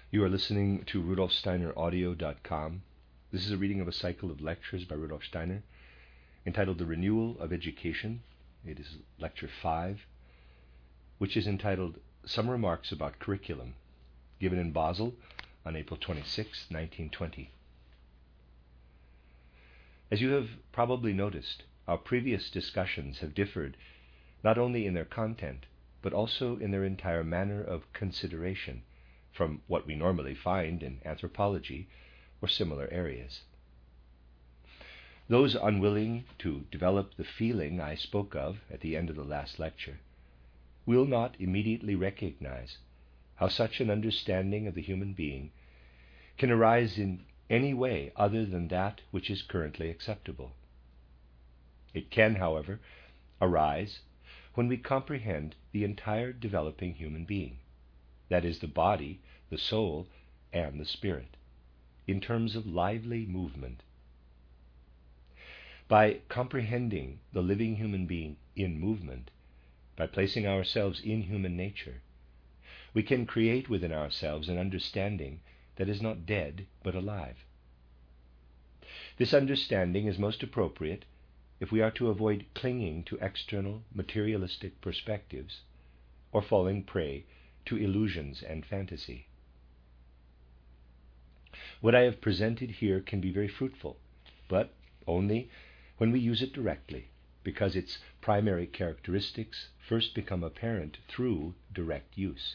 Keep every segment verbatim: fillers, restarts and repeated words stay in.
You are listening to Rudolf Steiner Audio dot com. This is a reading of a cycle of lectures by Rudolf Steiner entitled The Renewal of Education. It is lecture five, which is entitled Some Remarks About Curriculum, given in Basel on April twenty-sixth, nineteen twenty. As you have probably noticed, our previous discussions have differed not only in their content, but also in their entire manner of consideration from what we normally find in anthropology or similar areas. Those unwilling to develop the feeling I spoke of at the end of the last lecture will not immediately recognize how such an understanding of the human being can arise in any way other than that which is currently acceptable. It can, however, arise when we comprehend the entire developing human being, that is, the body, the soul, and the spirit, in terms of lively movement. By comprehending the living human being in movement, by placing ourselves in human nature, we can create within ourselves an understanding that is not dead but alive. This understanding is most appropriate if we are to avoid clinging to external materialistic perspectives or falling prey to illusions and fantasy. What I have presented here can be very fruitful, but only when we use it directly, because its primary characteristics first become apparent through direct use.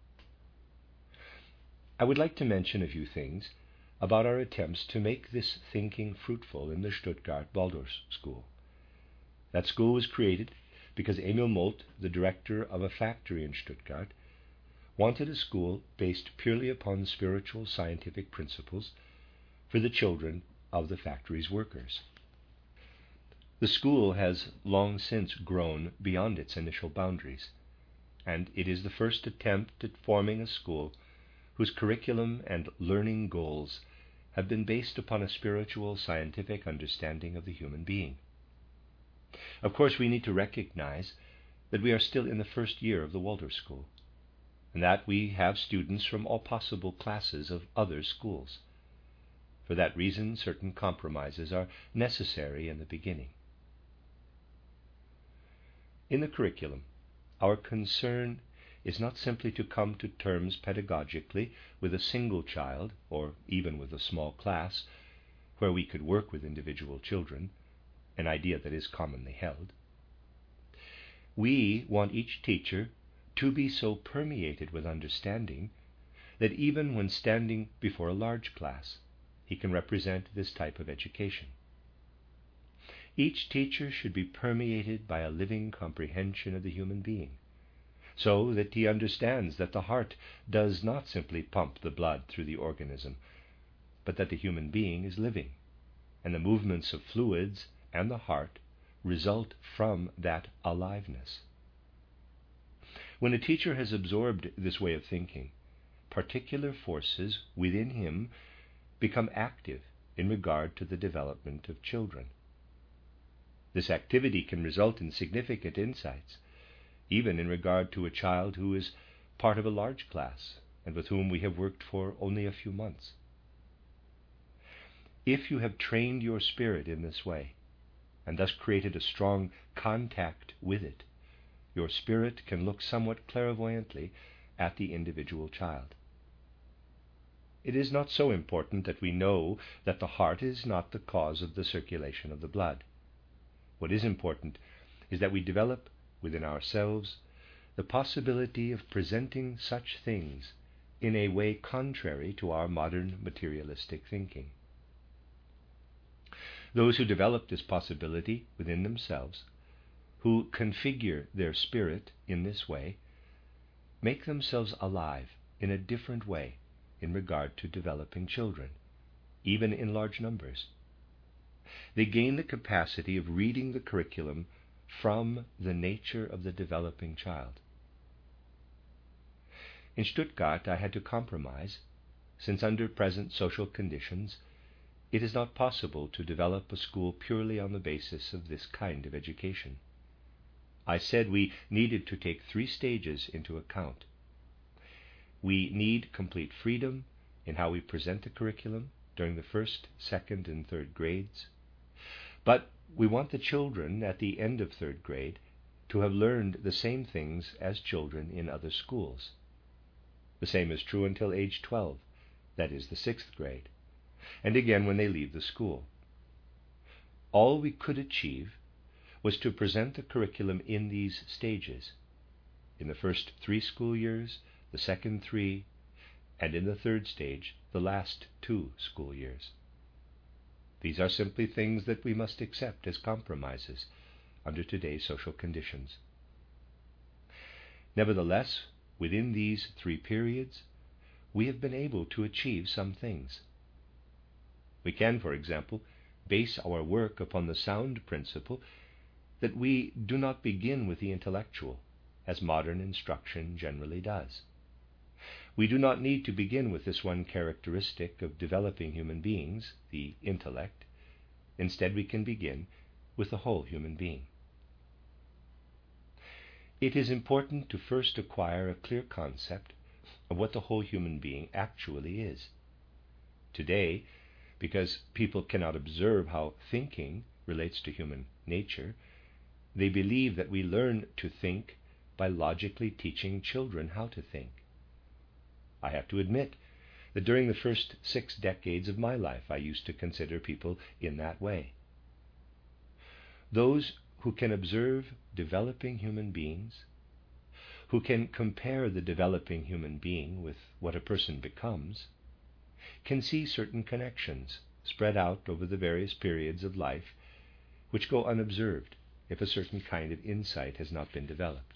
I would like to mention a few things about our attempts to make this thinking fruitful in the Stuttgart Waldorf School. That school was created because Emil Molt, the director of a factory in Stuttgart, wanted a school based purely upon spiritual scientific principles for the children of the factory's workers. The school has long since grown beyond its initial boundaries, and it is the first attempt at forming a school whose curriculum and learning goals have been based upon a spiritual scientific understanding of the human being. Of course, we need to recognize that we are still in the first year of the Waldorf School, and that we have students from all possible classes of other schools. For that reason, certain compromises are necessary in the beginning. In the curriculum, our concern is not simply to come to terms pedagogically with a single child, or even with a small class, where we could work with individual children, an idea that is commonly held. We want each teacher to be so permeated with understanding that even when standing before a large class, he can represent this type of education. Each teacher should be permeated by a living comprehension of the human being, so that he understands that the heart does not simply pump the blood through the organism, but that the human being is living, and the movements of fluids and the heart result from that aliveness. When a teacher has absorbed this way of thinking, particular forces within him become active in regard to the development of children. This activity can result in significant insights, even in regard to a child who is part of a large class and with whom we have worked for only a few months. If you have trained your spirit in this way, and thus created a strong contact with it, your spirit can look somewhat clairvoyantly at the individual child. It is not so important that we know that the heart is not the cause of the circulation of the blood. What is important is that we develop within ourselves the possibility of presenting such things in a way contrary to our modern materialistic thinking. Those who develop this possibility within themselves, who configure their spirit in this way, make themselves alive in a different way in regard to developing children, even in large numbers. They gain the capacity of reading the curriculum from the nature of the developing child. In Stuttgart, I had to compromise, since under present social conditions, it is not possible to develop a school purely on the basis of this kind of education. I said we needed to take three stages into account. We need complete freedom in how we present the curriculum during the first, second, and third grades. But we want the children at the end of third grade to have learned the same things as children in other schools. The same is true until age twelve, that is the sixth grade, and again when they leave the school. All we could achieve was to present the curriculum in these stages, in the first three school years, the second three, and in the third stage, the last two school years. These are simply things that we must accept as compromises under today's social conditions. Nevertheless, within these three periods, we have been able to achieve some things. We can, for example, base our work upon the sound principle that we do not begin with the intellectual, as modern instruction generally does. We do not need to begin with this one characteristic of developing human beings, the intellect. Instead, we can begin with the whole human being. It is important to first acquire a clear concept of what the whole human being actually is. Today, because people cannot observe how thinking relates to human nature, they believe that we learn to think by logically teaching children how to think. I have to admit that during the first six decades of my life, I used to consider people in that way. Those who can observe developing human beings, who can compare the developing human being with what a person becomes, can see certain connections spread out over the various periods of life which go unobserved if a certain kind of insight has not been developed.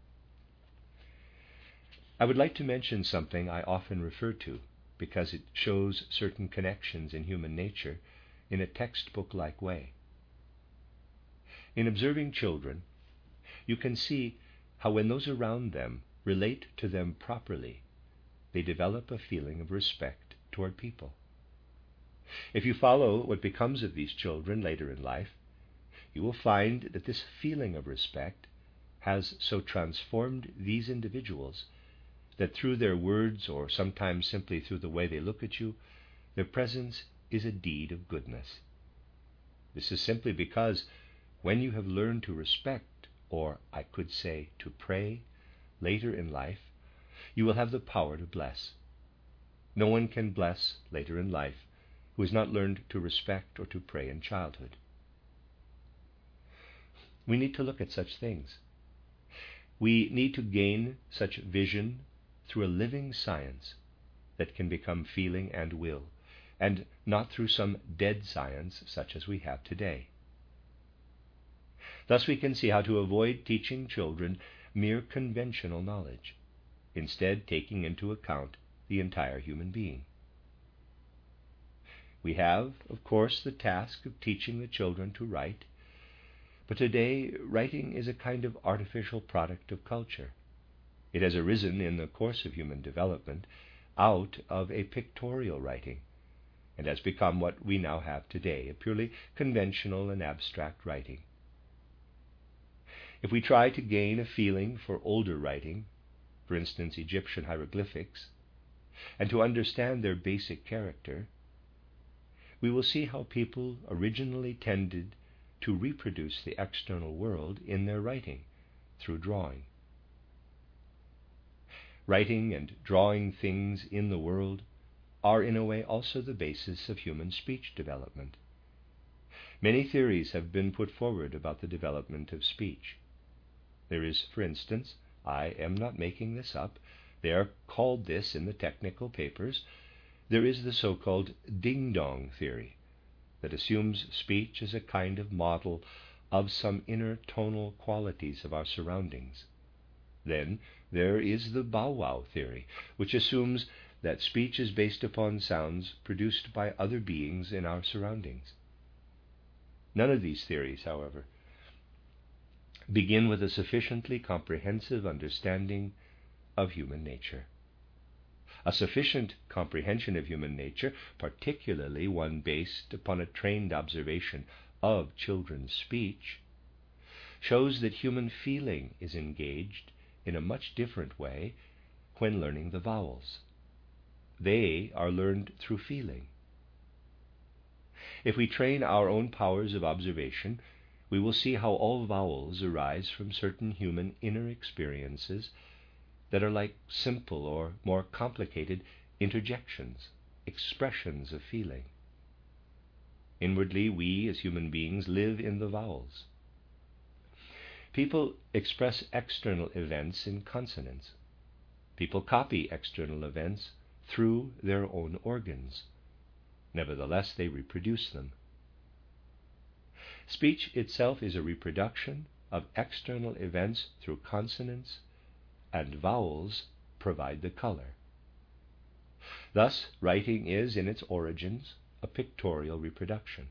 I would like to mention something I often refer to because it shows certain connections in human nature in a textbook-like way. In observing children, you can see how when those around them relate to them properly, they develop a feeling of respect toward people. If you follow what becomes of these children later in life, you will find that this feeling of respect has so transformed these individuals that through their words, or sometimes simply through the way they look at you, their presence is a deed of goodness. This is simply because when you have learned to respect, or I could say to pray, later in life, you will have the power to bless. No one can bless later in life who has not learned to respect or to pray in childhood. We need to look at such things. We need to gain such vision through a living science that can become feeling and will, and not through some dead science such as we have today. Thus we can see how to avoid teaching children mere conventional knowledge, instead taking into account the entire human being. We have, of course, the task of teaching the children to write, but today writing is a kind of artificial product of culture. It has arisen in the course of human development out of a pictorial writing, and has become what we now have today, a purely conventional and abstract writing. If we try to gain a feeling for older writing, for instance Egyptian hieroglyphics, and to understand their basic character, we will see how people originally tended to reproduce the external world in their writing through drawing. Writing and drawing things in the world are in a way also the basis of human speech development. Many theories have been put forward about the development of speech. There is, for instance, I am not making this up, they are called this in the technical papers, there is the so-called ding-dong theory that assumes speech as a kind of model of some inner tonal qualities of our surroundings. Then there is the bow-wow theory, which assumes that speech is based upon sounds produced by other beings in our surroundings. None of these theories, however, begin with a sufficiently comprehensive understanding of human nature. A sufficient comprehension of human nature, particularly one based upon a trained observation of children's speech, shows that human feeling is engaged in a much different way when learning the vowels. They are learned through feeling. If we train our own powers of observation, we will see how all vowels arise from certain human inner experiences that are like simple or more complicated interjections, expressions of feeling. Inwardly, we as human beings live in the vowels. People express external events in consonants. People copy external events through their own organs. Nevertheless, they reproduce them. Speech itself is a reproduction of external events through consonants, and vowels provide the color. Thus, writing is, in its origins, a pictorial reproduction.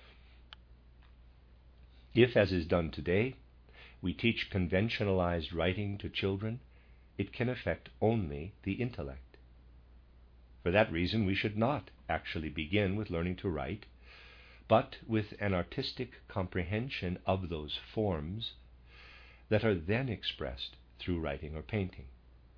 If, as is done today, we teach conventionalized writing to children, it can affect only the intellect. For that reason, we should not actually begin with learning to write, but with an artistic comprehension of those forms that are then expressed through writing or painting.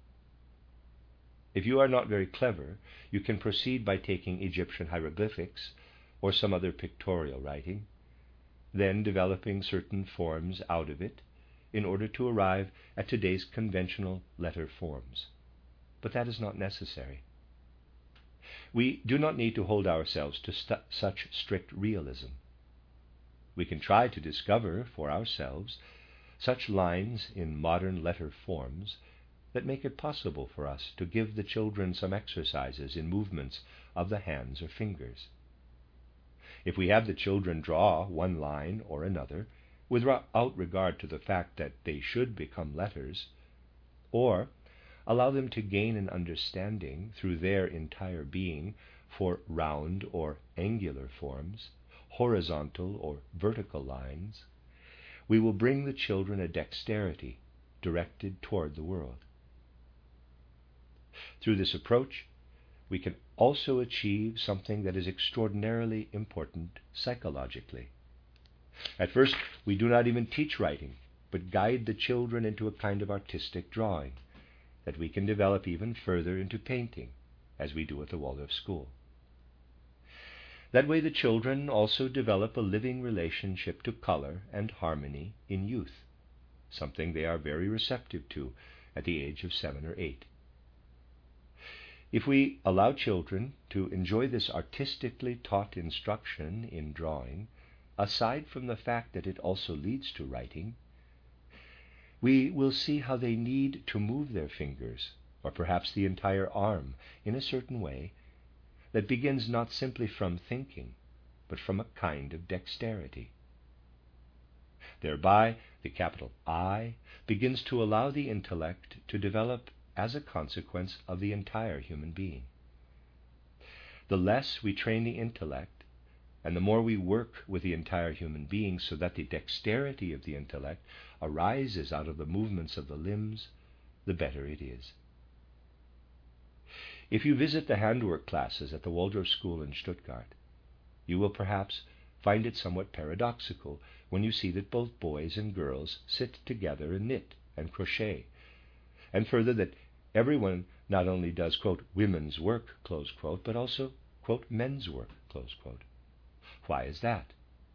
If you are not very clever, you can proceed by taking Egyptian hieroglyphics or some other pictorial writing, then developing certain forms out of it in order to arrive at today's conventional letter forms. But that is not necessary. We do not need to hold ourselves to st- such strict realism. We can try to discover for ourselves such lines in modern letter forms that make it possible for us to give the children some exercises in movements of the hands or fingers. If we have the children draw one line or another, without regard to the fact that they should become letters, or allow them to gain an understanding through their entire being for round or angular forms, horizontal or vertical lines, we will bring the children a dexterity directed toward the world. Through this approach, we can also achieve something that is extraordinarily important psychologically. At first, we do not even teach writing, but guide the children into a kind of artistic drawing that we can develop even further into painting, as we do at the Waldorf School. That way the children also develop a living relationship to color and harmony in youth, something they are very receptive to at the age of seven or eight. If we allow children to enjoy this artistically taught instruction in drawing, aside from the fact that it also leads to writing, we will see how they need to move their fingers, or perhaps the entire arm, in a certain way that begins not simply from thinking, but from a kind of dexterity. Thereby, the capital I begins to allow the intellect to develop as a consequence of the entire human being. The less we train the intellect, and the more we work with the entire human being so that the dexterity of the intellect arises out of the movements of the limbs, the better it is. If you visit the handwork classes at the Waldorf School in Stuttgart, you will perhaps find it somewhat paradoxical when you see that both boys and girls sit together and knit and crochet, and further that everyone not only does, quote, women's work, close quote, but also, quote, men's work, close quote. Why is that?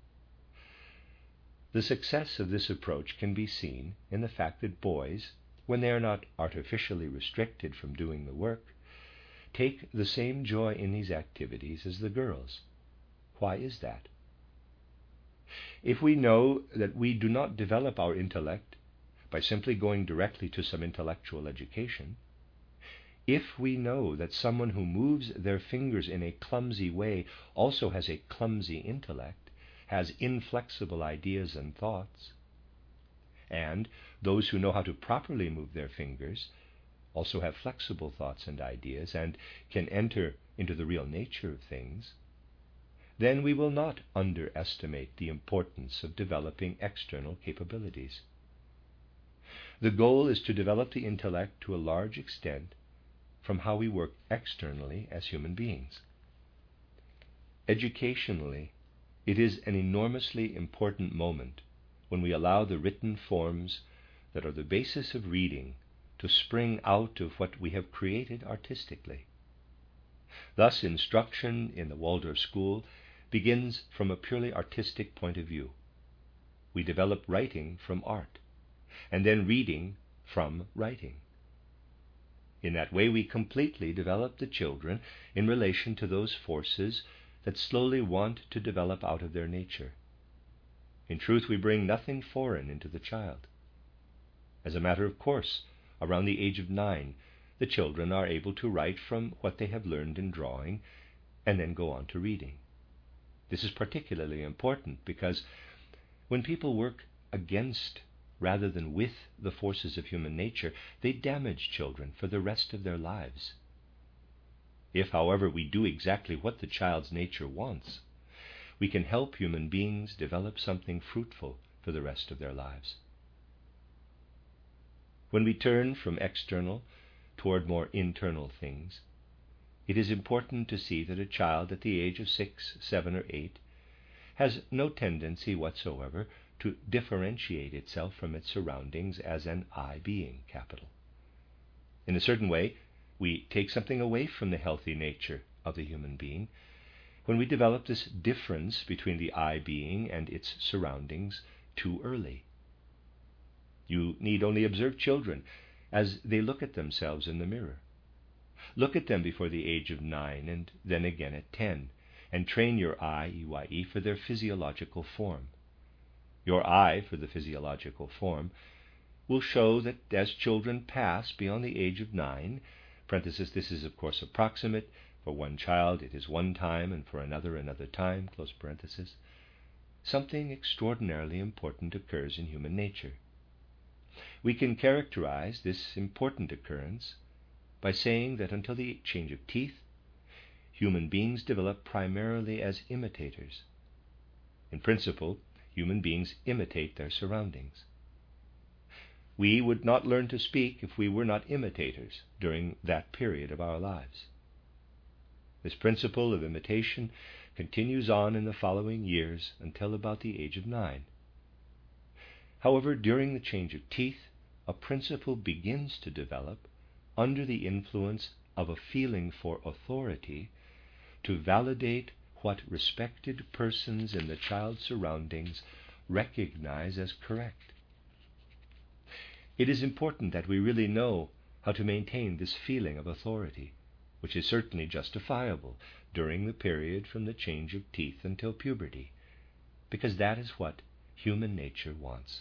The success of this approach can be seen in the fact that boys, when they are not artificially restricted from doing the work, take the same joy in these activities as the girls. Why is that? If we know that we do not develop our intellect by simply going directly to some intellectual education, if we know that someone who moves their fingers in a clumsy way also has a clumsy intellect, has inflexible ideas and thoughts, and those who know how to properly move their fingers also have flexible thoughts and ideas and can enter into the real nature of things, then we will not underestimate the importance of developing external capabilities. The goal is to develop the intellect to a large extent from how we work externally as human beings. Educationally, it is an enormously important moment when we allow the written forms that are the basis of reading to spring out of what we have created artistically. Thus, instruction in the Waldorf school begins from a purely artistic point of view. We develop writing from art, and then reading from writing. In that way, we completely develop the children in relation to those forces that slowly want to develop out of their nature. In truth, we bring nothing foreign into the child. As a matter of course, around the age of nine, the children are able to write from what they have learned in drawing, and then go on to reading. This is particularly important because when people work against rather than with the forces of human nature, they damage children for the rest of their lives. If, however, we do exactly what the child's nature wants, we can help human beings develop something fruitful for the rest of their lives. When we turn from external toward more internal things, it is important to see that a child at the age of six, seven, or eight has no tendency whatsoever to differentiate itself from its surroundings as an I being, capital. In a certain way, we take something away from the healthy nature of the human being when we develop this difference between the I being and its surroundings too early. You need only observe children as they look at themselves in the mirror. Look at them before the age of nine and then again at ten, and train your eye, E Y E, for their physiological form. Your eye for the physiological form will show that as children pass beyond the age of nine, parenthesis, this is of course approximate, for one child it is one time and for another another time, close parenthesis, something extraordinarily important occurs in human nature. We can characterize this important occurrence by saying that until the change of teeth, human beings develop primarily as imitators. In principle, human beings imitate their surroundings. We would not learn to speak if we were not imitators during that period of our lives. This principle of imitation continues on in the following years until about the age of nine. However, during the change of teeth, a principle begins to develop under the influence of a feeling for authority to validate what respected persons in the child's surroundings recognize as correct. It is important that we really know how to maintain this feeling of authority, which is certainly justifiable during the period from the change of teeth until puberty, because that is what human nature wants.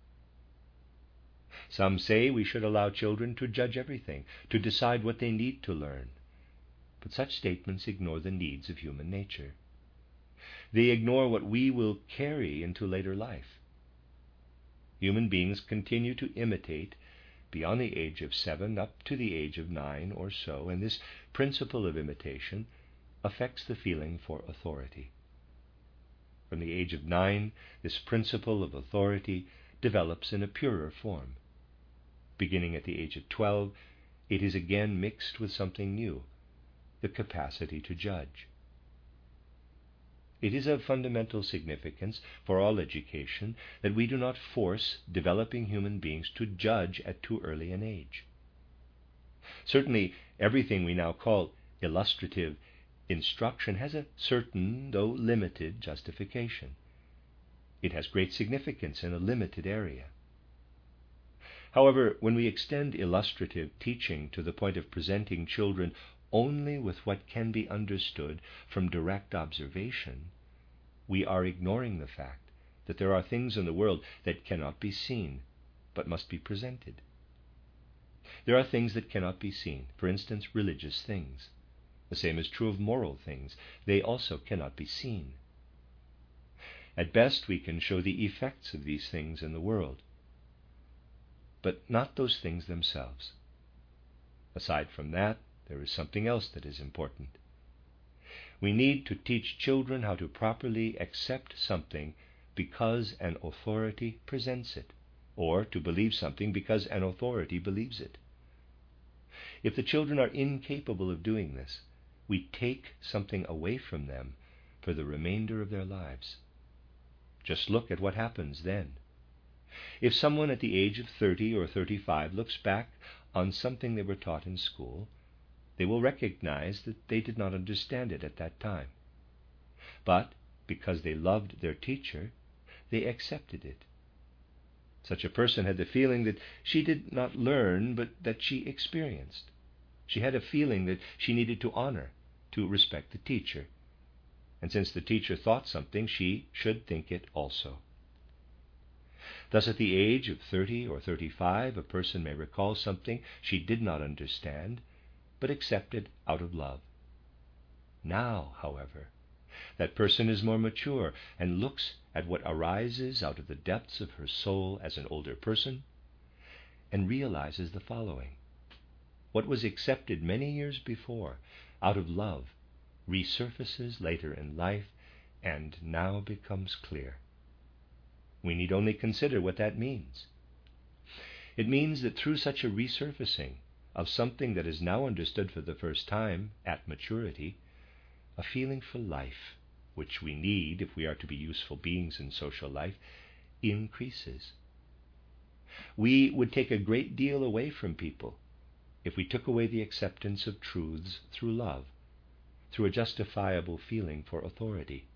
Some say we should allow children to judge everything, to decide what they need to learn. But such statements ignore the needs of human nature. They ignore what we will carry into later life. Human beings continue to imitate beyond the age of seven up to the age of nine or so, and this principle of imitation affects the feeling for authority. From the age of nine, this principle of authority develops in a purer form. Beginning at the age of twelve, it is again mixed with something new, the capacity to judge. It is of fundamental significance for all education that we do not force developing human beings to judge at too early an age. Certainly, everything we now call illustrative instruction has a certain, though limited, justification. It has great significance in a limited area. However, when we extend illustrative teaching to the point of presenting children only with what can be understood from direct observation, we are ignoring the fact that there are things in the world that cannot be seen, but must be presented. There are things that cannot be seen, for instance, religious things. The same is true of moral things. They also cannot be seen. At best, we can show the effects of these things in the world, but not those things themselves. Aside from that, there is something else that is important. We need to teach children how to properly accept something because an authority presents it, or to believe something because an authority believes it. If the children are incapable of doing this, we take something away from them for the remainder of their lives. Just look at what happens then. If someone at the age of thirty or thirty-five looks back on something they were taught in school, they will recognize that they did not understand it at that time. But because they loved their teacher, they accepted it. Such a person had the feeling that she did not learn, but that she experienced. She had a feeling that she needed to honor, to respect the teacher. And since the teacher thought something, she should think it also. Thus, at the age of thirty or thirty-five, a person may recall something she did not understand, but accepted out of love. Now, however, that person is more mature and looks at what arises out of the depths of her soul as an older person and realizes the following. What was accepted many years before out of love resurfaces later in life and now becomes clear. We need only consider what that means. It means that through such a resurfacing of something that is now understood for the first time at maturity, a feeling for life, which we need if we are to be useful beings in social life, increases. We would take a great deal away from people if we took away the acceptance of truths through love, through a justifiable feeling for authority.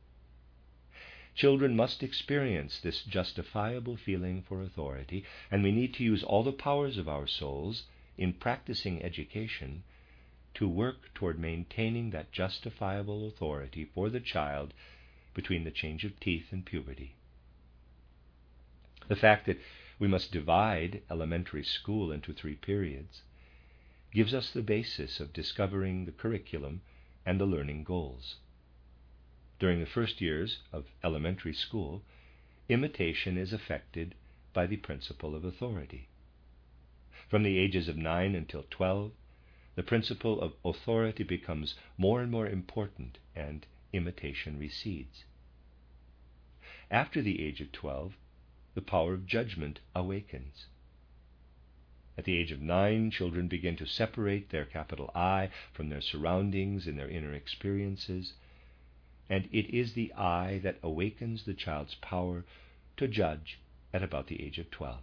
Children must experience this justifiable feeling for authority, and we need to use all the powers of our souls in practicing education to work toward maintaining that justifiable authority for the child between the change of teeth and puberty. The fact that we must divide elementary school into three periods gives us the basis of discovering the curriculum and the learning goals. During the first years of elementary school, imitation is affected by the principle of authority. From the ages of nine until twelve, the principle of authority becomes more and more important and imitation recedes. After the age of twelve, the power of judgment awakens. At the age of nine, children begin to separate their capital I from their surroundings and their inner experiences, and it is the I that awakens the child's power to judge at about the age of twelve.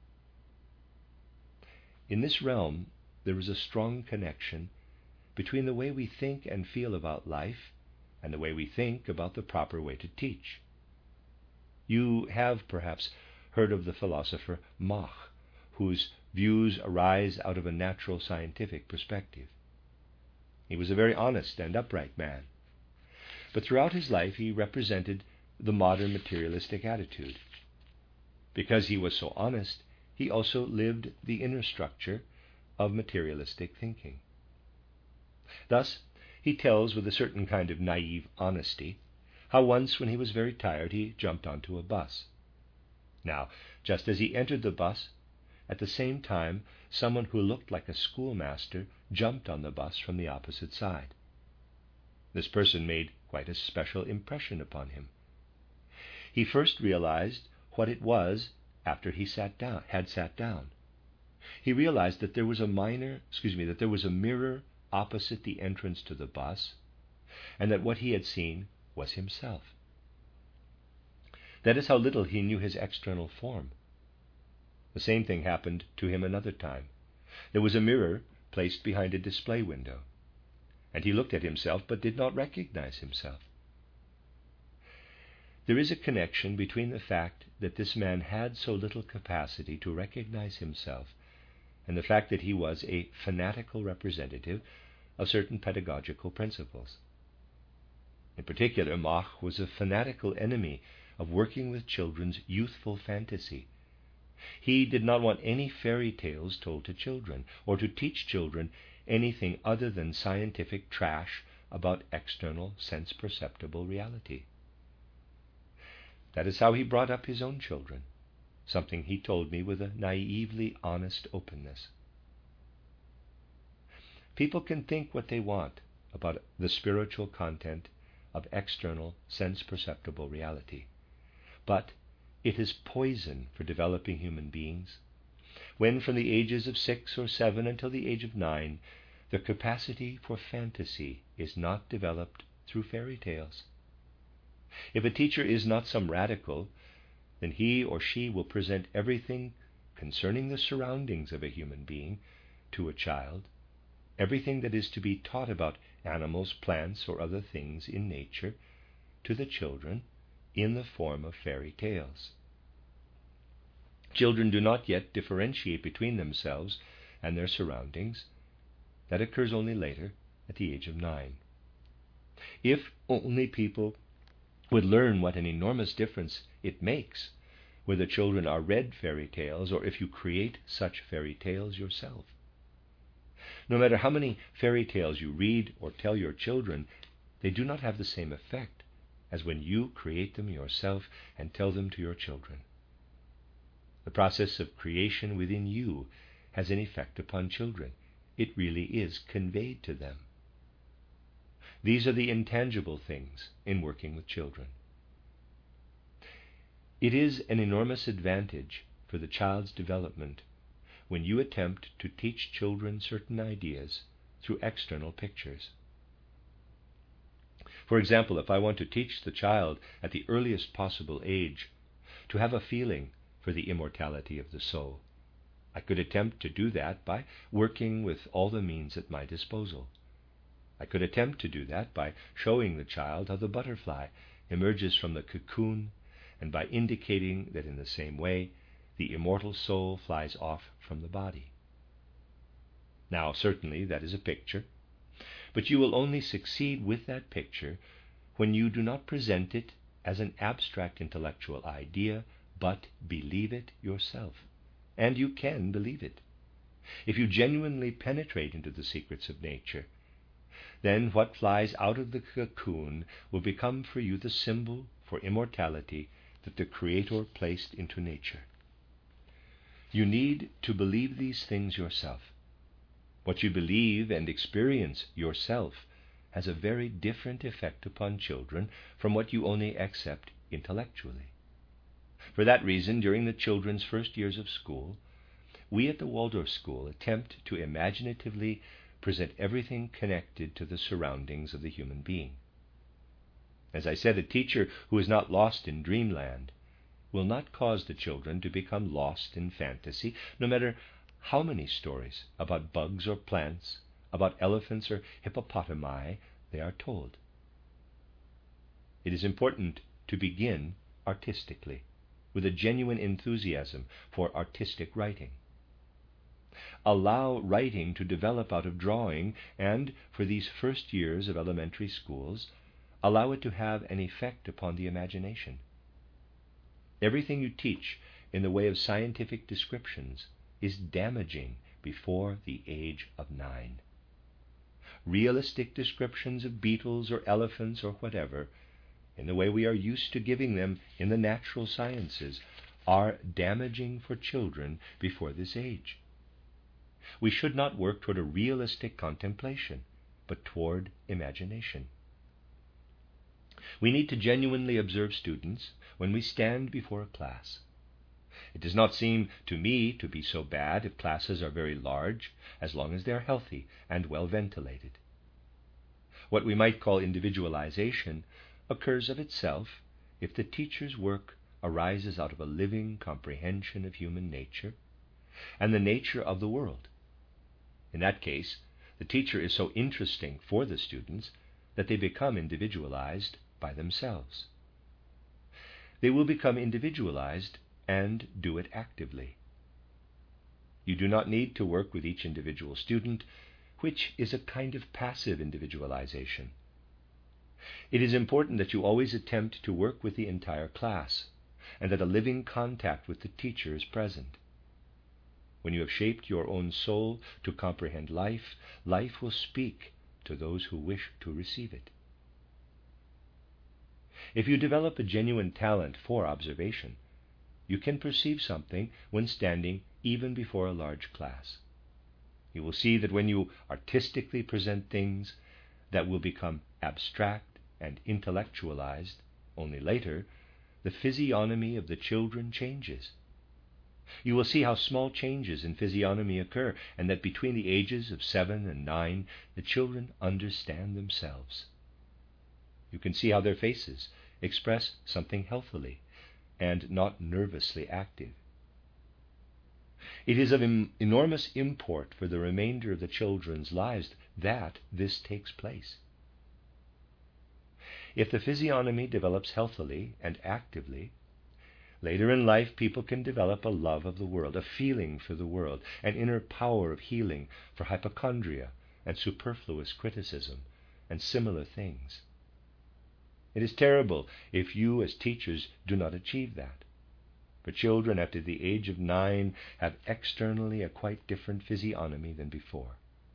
In this realm, there is a strong connection between the way we think and feel about life and the way we think about the proper way to teach. You have perhaps heard of the philosopher Mach, whose views arise out of a natural scientific perspective. He was a very honest and upright man, but throughout his life he represented the modern materialistic attitude. Because he was so honest, he also lived the inner structure of materialistic thinking. Thus, he tells with a certain kind of naive honesty how once when he was very tired he jumped onto a bus. Now, just as he entered the bus, at the same time someone who looked like a schoolmaster jumped on the bus from the opposite side. This person made quite a special impression upon him. He first realized what it was after he sat down, had sat down. He realized that there was a minor, excuse me, that there was a mirror opposite the entrance to the bus, and that what he had seen was himself. That is how little he knew his external form. The same thing happened to him another time. There was a mirror placed behind a display window, and he looked at himself but did not recognize himself. There is a connection between the fact that this man had so little capacity to recognize himself and the fact that he was a fanatical representative of certain pedagogical principles. In particular, Mach was a fanatical enemy of working with children's youthful fantasy. He did not want any fairy tales told to children, or to teach children anything other than scientific trash about external, sense-perceptible reality. That is how he brought up his own children, something he told me with a naively honest openness. People can think what they want about the spiritual content of external, sense-perceptible reality, but it is poison for developing human beings when from the ages of six or seven until the age of nine, the capacity for fantasy is not developed through fairy tales. If a teacher is not some radical, then he or she will present everything concerning the surroundings of a human being to a child, everything that is to be taught about animals, plants, or other things in nature to the children in the form of fairy tales. Children do not yet differentiate between themselves and their surroundings. That occurs only later, at the age of nine. If only people would learn what an enormous difference it makes whether children are read fairy tales or if you create such fairy tales yourself. No matter how many fairy tales you read or tell your children, they do not have the same effect as when you create them yourself and tell them to your children. The process of creation within you has an effect upon children. It really is conveyed to them. These are the intangible things in working with children. It is an enormous advantage for the child's development when you attempt to teach children certain ideas through external pictures. For example, if I want to teach the child at the earliest possible age to have a feeling for the immortality of the soul, I could attempt to do that by working with all the means at my disposal. I could attempt to do that by showing the child how the butterfly emerges from the cocoon and by indicating that in the same way the immortal soul flies off from the body. Now, certainly that is a picture, but you will only succeed with that picture when you do not present it as an abstract intellectual idea, but believe it yourself. And you can believe it. If you genuinely penetrate into the secrets of nature, then what flies out of the cocoon will become for you the symbol for immortality that the Creator placed into nature. You need to believe these things yourself. What you believe and experience yourself has a very different effect upon children from what you only accept intellectually. For that reason, during the children's first years of school, we at the Waldorf School attempt to imaginatively present everything connected to the surroundings of the human being. As I said, a teacher who is not lost in dreamland will not cause the children to become lost in fantasy, no matter how many stories about bugs or plants, about elephants or hippopotami they are told. It is important to begin artistically, with a genuine enthusiasm for artistic writing. Allow writing to develop out of drawing, and for these first years of elementary schools, allow it to have an effect upon the imagination. Everything you teach in the way of scientific descriptions is damaging before the age of nine. Realistic descriptions of beetles or elephants or whatever, in the way we are used to giving them in the natural sciences, are damaging for children before this age. We should not work toward a realistic contemplation, but toward imagination. We need to genuinely observe students when we stand before a class. It does not seem to me to be so bad if classes are very large, as long as they are healthy and well ventilated. What we might call individualization occurs of itself if the teacher's work arises out of a living comprehension of human nature and the nature of the world. In that case, the teacher is so interesting for the students that they become individualized by themselves. They will become individualized and do it actively. You do not need to work with each individual student, which is a kind of passive individualization. It is important that you always attempt to work with the entire class, and that a living contact with the teacher is present. When you have shaped your own soul to comprehend life, life will speak to those who wish to receive it. If you develop a genuine talent for observation, you can perceive something when standing even before a large class. You will see that when you artistically present things that will become abstract and intellectualized only later, the physiognomy of the children changes. You will see how small changes in physiognomy occur, and that between the ages of seven and nine, the children understand themselves. You can see how their faces express something healthily and not nervously active. It is of em- enormous import for the remainder of the children's lives that this takes place. If the physiognomy develops healthily and actively, later in life people can develop a love of the world, a feeling for the world, an inner power of healing for hypochondria and superfluous criticism and similar things. It is terrible if you as teachers do not achieve that. For children after the age of nine have externally a quite different physiognomy than before.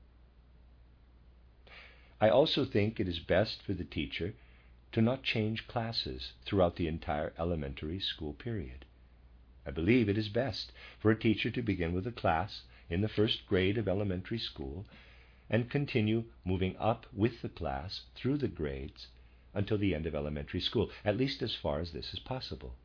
I also think it is best for the teacher to not change classes throughout the entire elementary school period. I believe it is best for a teacher to begin with a class in the first grade of elementary school and continue moving up with the class through the grades until the end of elementary school, at least as far as this is possible.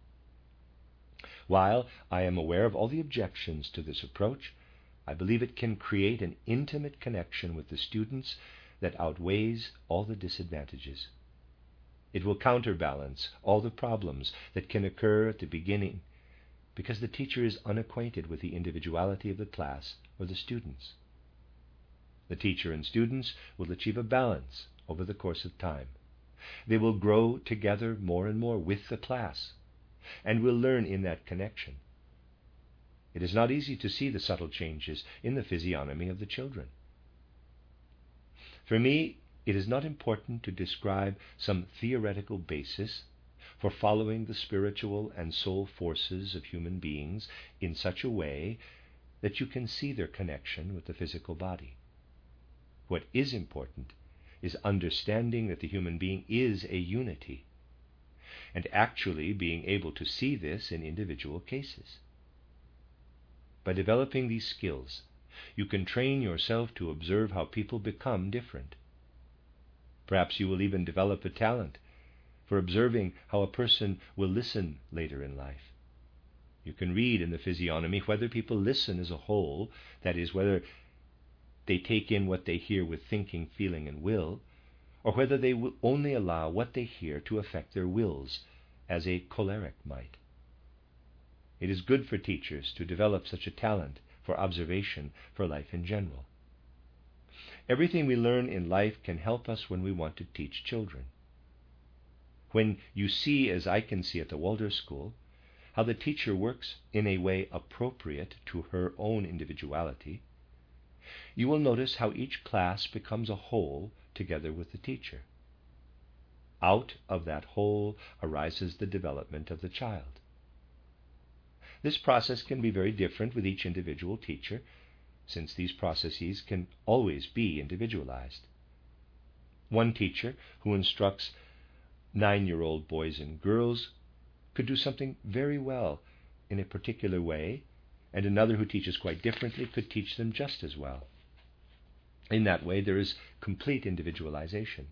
While I am aware of all the objections to this approach, I believe it can create an intimate connection with the students that outweighs all the disadvantages. It will counterbalance all the problems that can occur at the beginning because the teacher is unacquainted with the individuality of the class or the students. The teacher and students will achieve a balance over the course of time. They will grow together more and more with the class and will learn in that connection. It is not easy to see the subtle changes in the physiognomy of the children. For me, it is not important to describe some theoretical basis for following the spiritual and soul forces of human beings in such a way that you can see their connection with the physical body. What is important is understanding that the human being is a unity, and actually being able to see this in individual cases. By developing these skills, you can train yourself to observe how people become different. Perhaps you will even develop a talent for observing how a person will listen later in life. You can read in the physiognomy whether people listen as a whole, that is, whether they take in what they hear with thinking, feeling, and will, or whether they will only allow what they hear to affect their wills, as a choleric might. It is good for teachers to develop such a talent for observation for life in general. Everything we learn in life can help us when we want to teach children. When you see, as I can see at the Waldorf School, how the teacher works in a way appropriate to her own individuality, you will notice how each class becomes a whole together with the teacher. Out of that whole arises the development of the child. This process can be very different with each individual teacher, since these processes can always be individualized. One teacher who instructs nine-year-old boys and girls could do something very well in a particular way, and another who teaches quite differently could teach them just as well. In that way, there is complete individualization.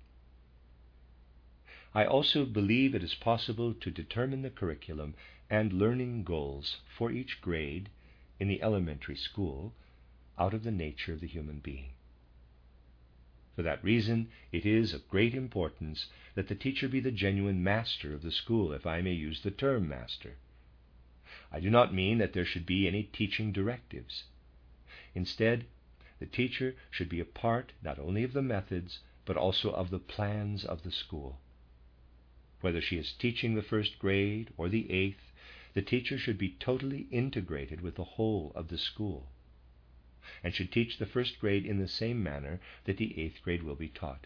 I also believe it is possible to determine the curriculum and learning goals for each grade in the elementary school out of the nature of the human being. For that reason, it is of great importance that the teacher be the genuine master of the school, if I may use the term master. I do not mean that there should be any teaching directives. Instead, the teacher should be a part not only of the methods, but also of the plans of the school. Whether she is teaching the first grade or the eighth, the teacher should be totally integrated with the whole of the school, and should teach the first grade in the same manner that the eighth grade will be taught.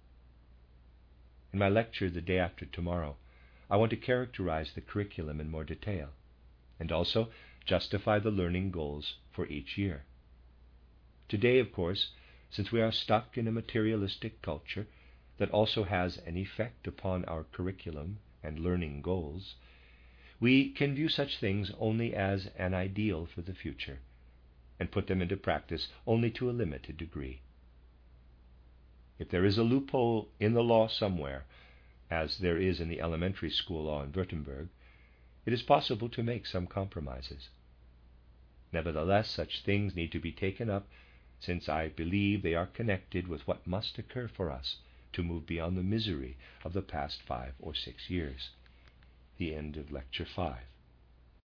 In my lecture the day after tomorrow, I want to characterize the curriculum in more detail, and also justify the learning goals for each year. Today, of course, since we are stuck in a materialistic culture that also has an effect upon our curriculum and learning goals, we can view such things only as an ideal for the future, and put them into practice only to a limited degree. If there is a loophole in the law somewhere, as there is in the elementary school law in Württemberg, it is possible to make some compromises. Nevertheless, such things need to be taken up, since I believe they are connected with what must occur for us to move beyond the misery of the past five or six years. The end of Lecture five.